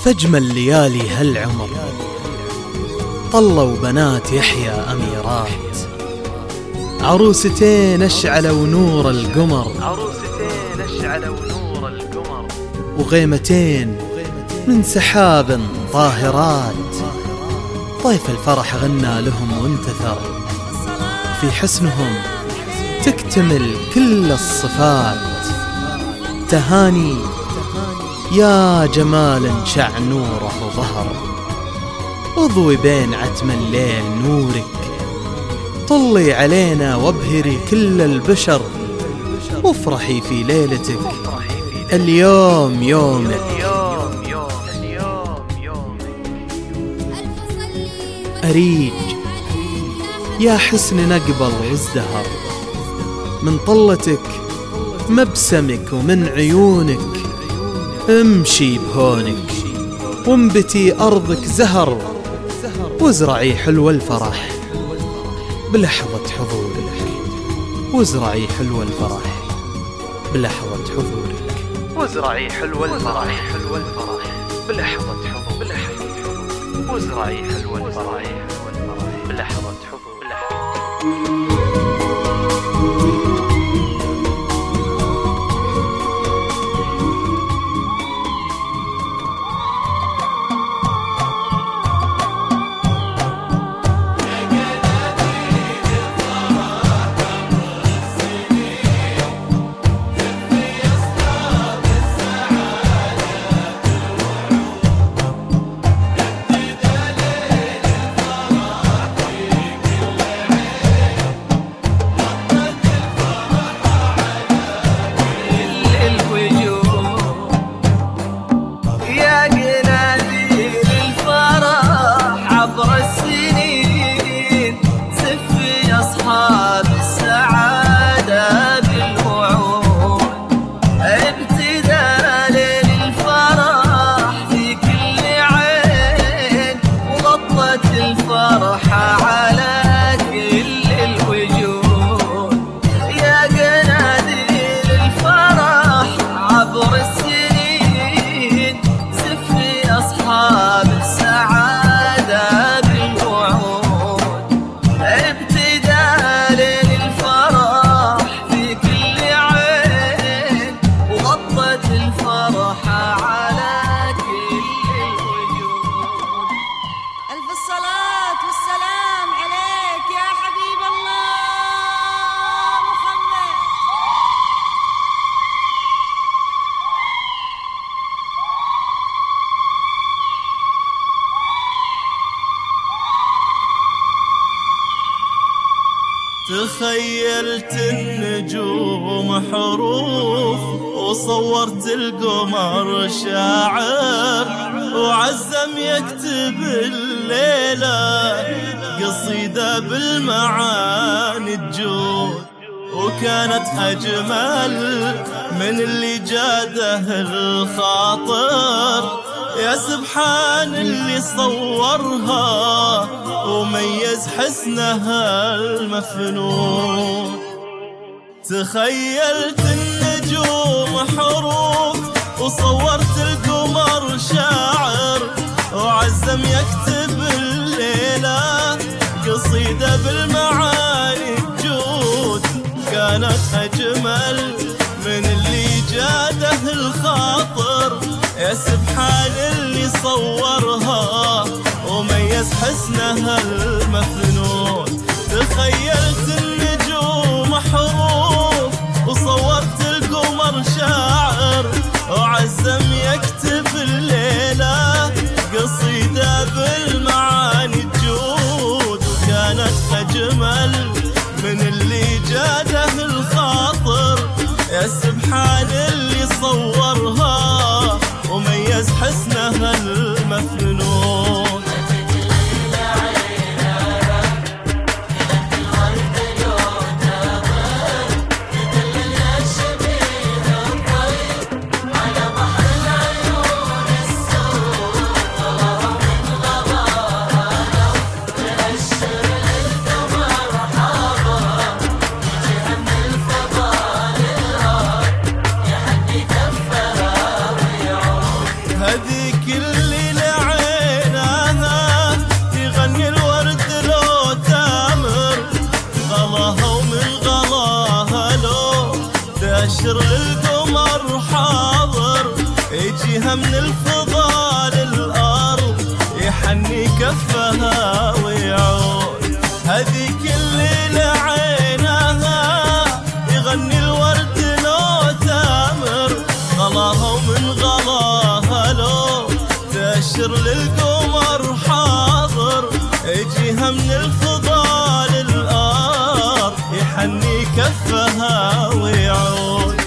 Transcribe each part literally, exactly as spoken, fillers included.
فاجمل ليالي هالعمر طلوا بنات يحيى أميرات، عروستين أشعلوا نور القمر، عروستين أشعلوا نور القمر، وغيمتين من سحاب طاهرات. طيف الفرح غنى لهم وانتثر، في حسنهم تكتمل كل الصفات. تهاني يا جمال شع نوره ظهر، اضوي بين عتم الليل نورك، طلي علينا وابهري كل البشر، وافرحي في ليلتك اليوم يومك. أريج يا حسن نقبل وازدهر، من طلتك مبسمك ومن عيونك، امشي بهونك وانبتي أرضك زهر، وازرعي حلو الفرح بلحظة حضورك، وازرعي حلو الفرح بلحظة حضورك، وازرعي حلو الفرح حلو الفرح بلحظة حضورك، وازرعي حلو الفرح بلحظة حضورك. تخيلت النجوم حروف، وصورت القمر شاعر، وعزم يكتب الليلة قصيدة بالمعاني تجود، وكانت أجمل من اللي جاده الخاطر. يا سبحان اللي صورها وميز حسنها المفنون. تخيلت النجوم حروف، وصورت القمر شاعر، وعزم يكتب الليلة قصيدة بالمعاني تجود، كانت أجمل من اللي جاده الخاطر. يا سبحان اللي صورها وميز حسنها المفنون. تخيلت النجوم حروف، وصورت القمر شاعر، وعزم يكتب الليلة قصيدة بالمعاني تجود، وكانت أجمل من اللي جاده الخاطر. يا سبحان اللي صورها وميز حسنها المفنون. غلاها ومن غلاها لو تأشر للقمر حاضر يجيها من الفضاء للأرض يحني كفها ويعود. هذيك الليلة عينها يغني الورد لو تامر غلاها ومن غلاها لو تأشر للقمر حاضر يجيها من الفضاء للأرض يحني كفها ويعود.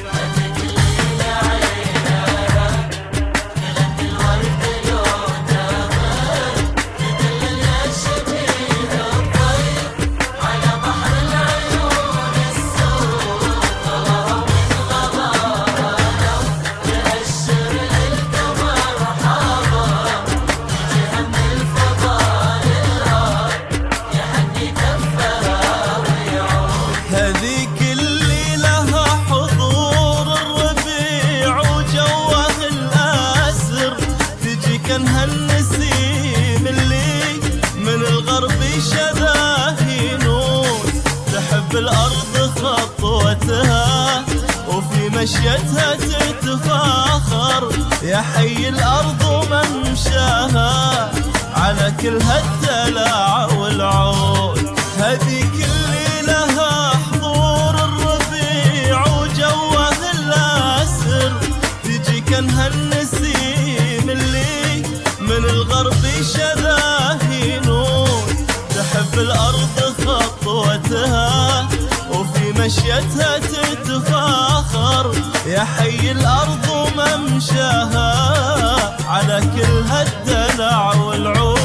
هذيك اللي لها حضور الربيع وجوه الأسر تجي كانها النسيم اللي من الغرب شذاه ينون تحب الأرض خطوتها وفي مشيتها تتفاخر يا حي الأرض وممشاها على كل هالدلع والعود. هذيك اللي لها حضور الربيع وجوه الأسر تجي كانها النسيم اللي من الغرب شذاه ينون تحب الأرض خطوتها وفي مشيتها تتفاخر يا حي الأرض وممشاها على كل هالدلع والعود.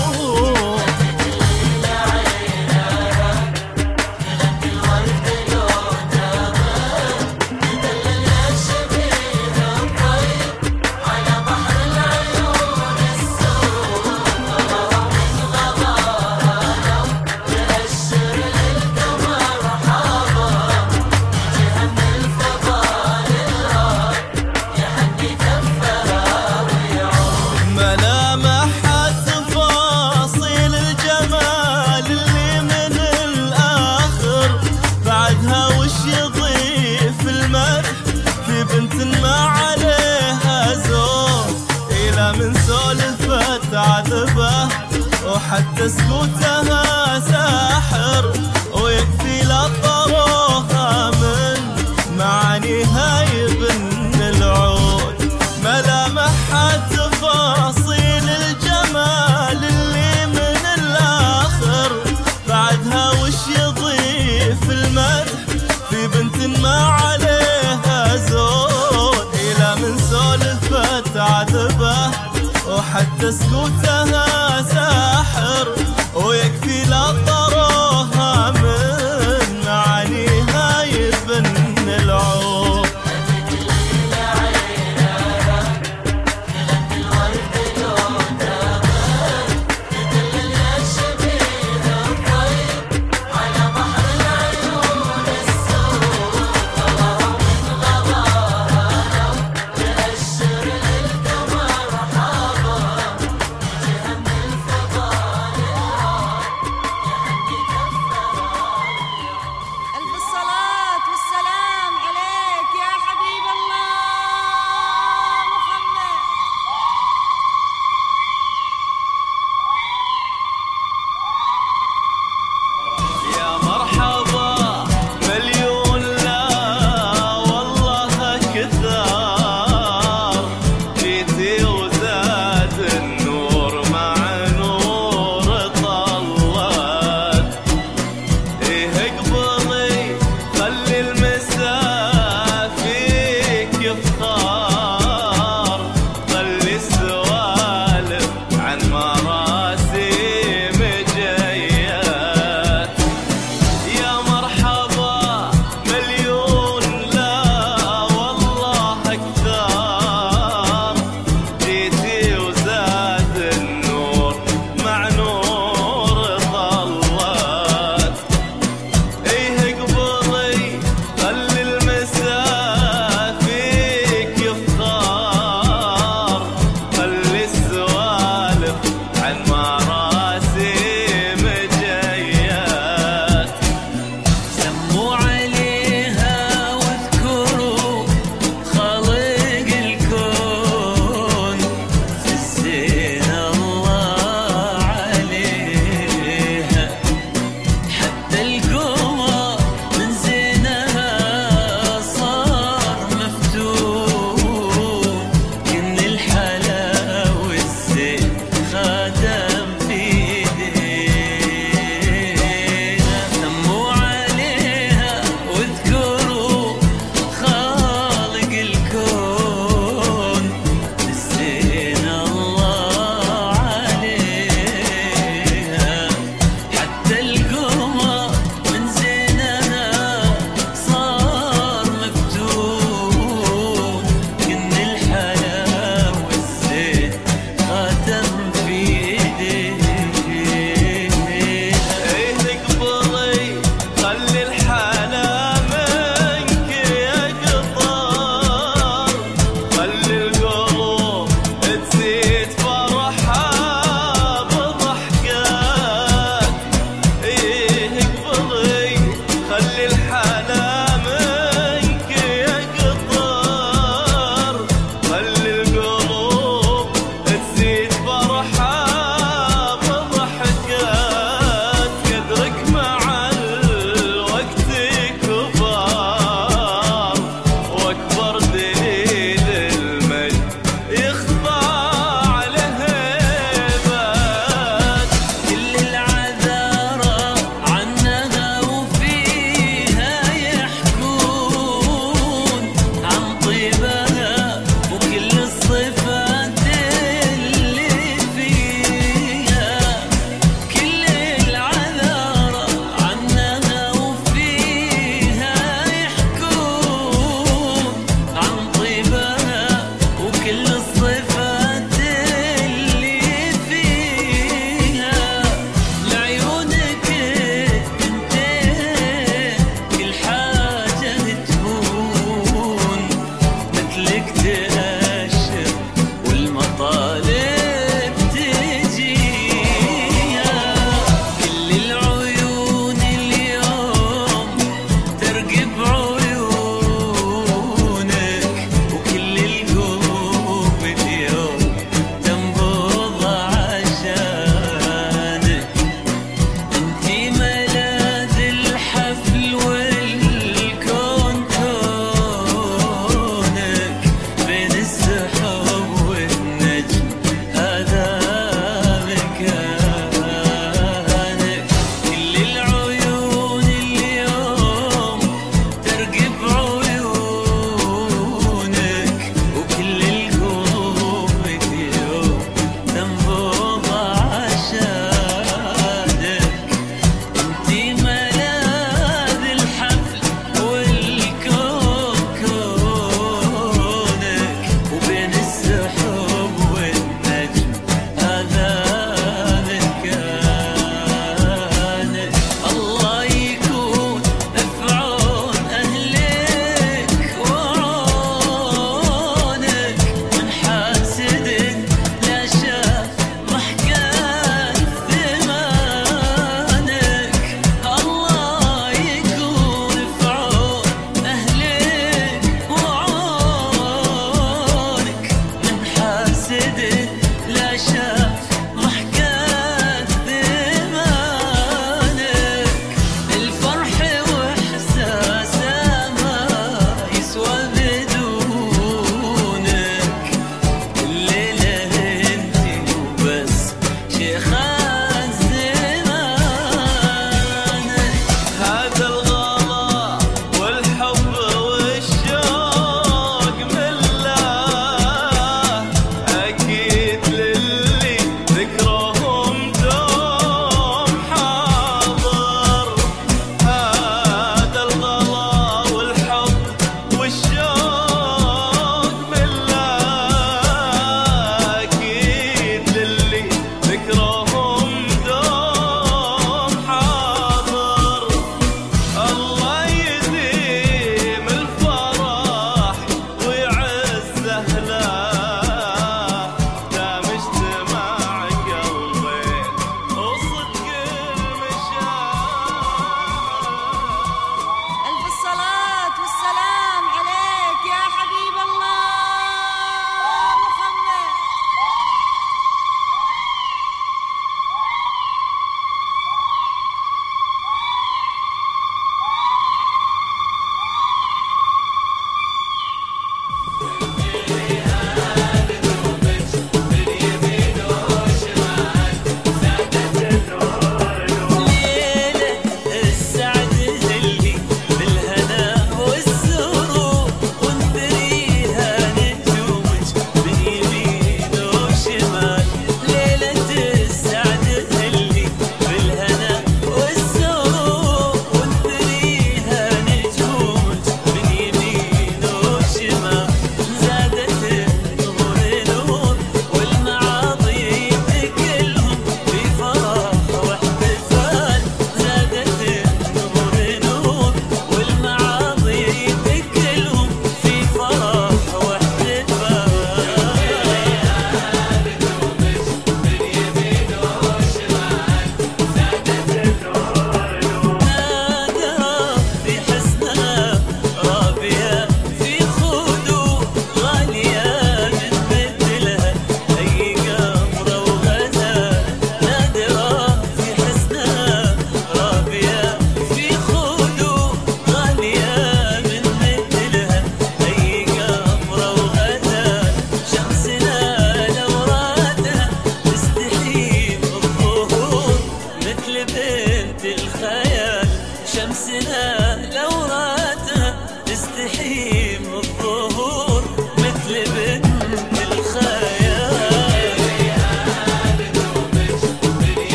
من سولفة عذبه وحتى سكوتها ساحر ويكفي لطروها من معانيها يبن العود. ملامحها تفاصيل الجمال اللي من الآخر بعدها وش يضيف المدح في بنت ما عليها زود. إلى من سولفة عذبه وحتى سكوتها